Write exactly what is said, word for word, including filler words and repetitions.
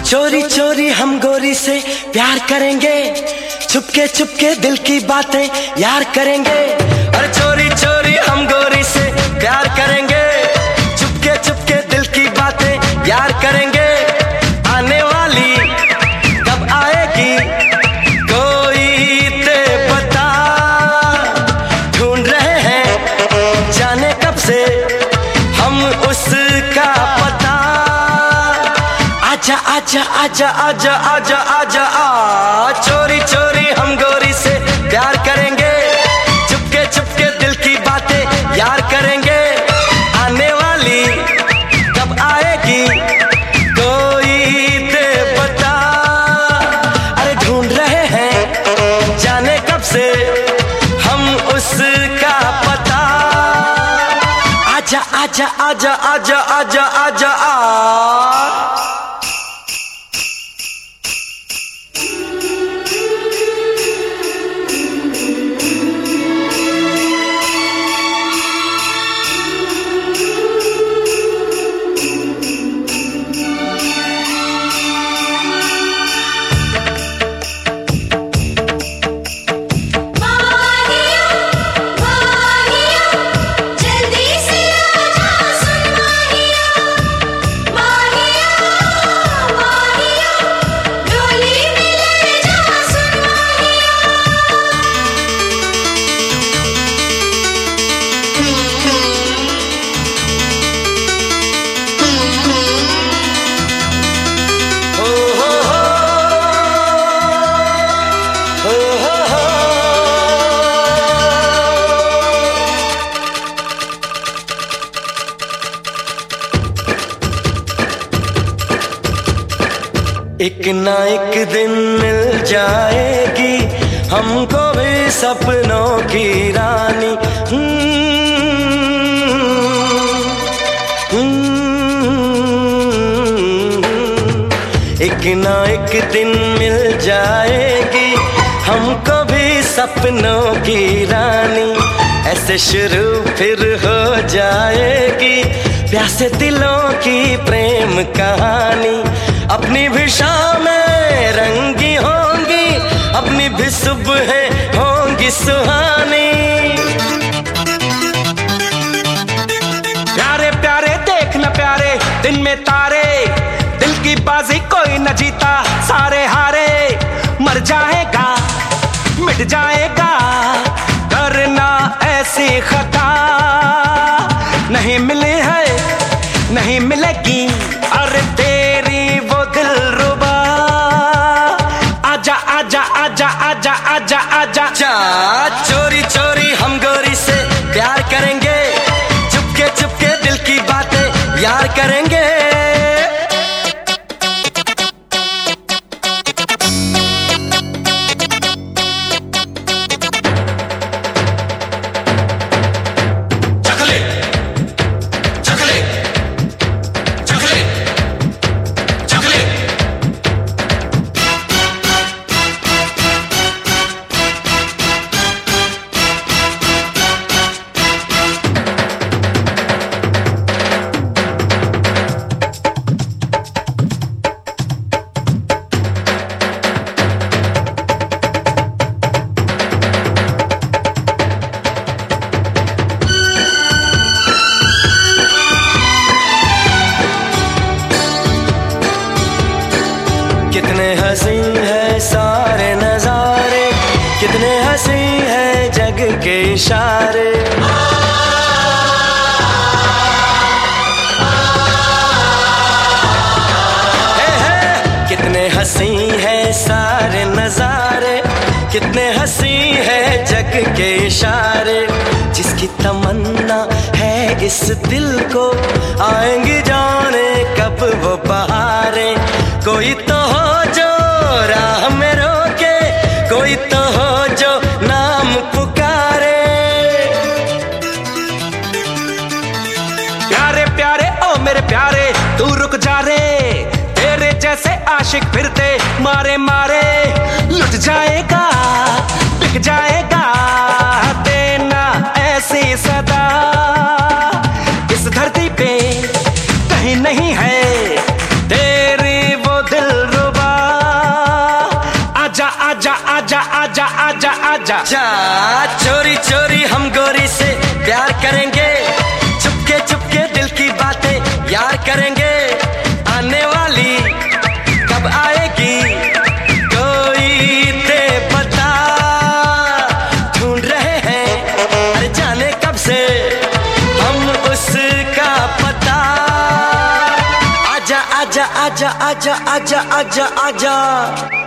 चोरी चोरी हम गोरी से प्यार करेंगे, छुपके छुपके दिल की बातें यार करेंगे। अरे चोरी चोरी हम गोरी से प्यार करेंगे, छुपके छुपके दिल की बातें यार करेंगे। आने वाली कब आएगी कोई ते बता, ढूंढ रहे हैं जाने कब से हम उसका पता। आजा आजा आजा आजा आजा आजा आ, चोरी चोरी हम गोरी से प्यार करेंगे, चुपके चुपके दिल की बातें यार करेंगे। आने वाली कब आएगी कोई दे बता, अरे ढूंढ रहे हैं जाने कब से हम उसका पता। आजा आजा आजा आजा आजा आजा आ। एक ना एक दिन मिल जाएगी हमको भी सपनों की रानी। एक ना एक दिन मिल जाएगी हमको भी सपनों की रानी। ऐसे शुरू फिर हो जाएगी प्यासे दिलों की प्रेम कहानी। अपनी भी शामें रंगी होंगी, अपनी भी सुबहें होंगी सुहानी। प्यारे प्यारे देखना प्यारे दिन में तारे, दिल की बाजी कोई न जीता सारे हारे। मर जाएगा मिट जाएगा करना ऐसी खता, नहीं मिली है नहीं मिलेगी अरे तेरी वो दिल रुबा। आजा आजा आजा आजा आजा आजा जा, चोरी चोरी हम गोरी से प्यार करेंगे, चुपके चुपके दिल की बातें यार करेंगे। कितने हंसी है सारे नजारे, कितने हंसी है जग के इशारे। हे हे, कितने हंसी है सारे नजारे, कितने हंसी है जग के इशारे। जिसकी तमन्ना है इस दिल को आएंगी जाने कब वो बहारें। कोई तो हो जो राह में रोके, कोई तो हो जो नाम पुकारे। प्यारे प्यारे ओ मेरे प्यारे तू रुक जा रे, तेरे जैसे आशिक फिरते मारे मारे। लुट जाएगा बिक जाएगा देना ऐसी सदा, इस धरती पे कहीं नहीं है तेरी वो दिल जा जा चोरी चोरी हम गोरी से प्यार करेंगे, चुपके चुपके दिल की बातें यार करेंगे। आने वाली कब आएगी कोई दे बता, ढूंढ रहे हैं अरे जाने कब से हम उसका पता। आजा आजा आजा आजा आजा आजा आजा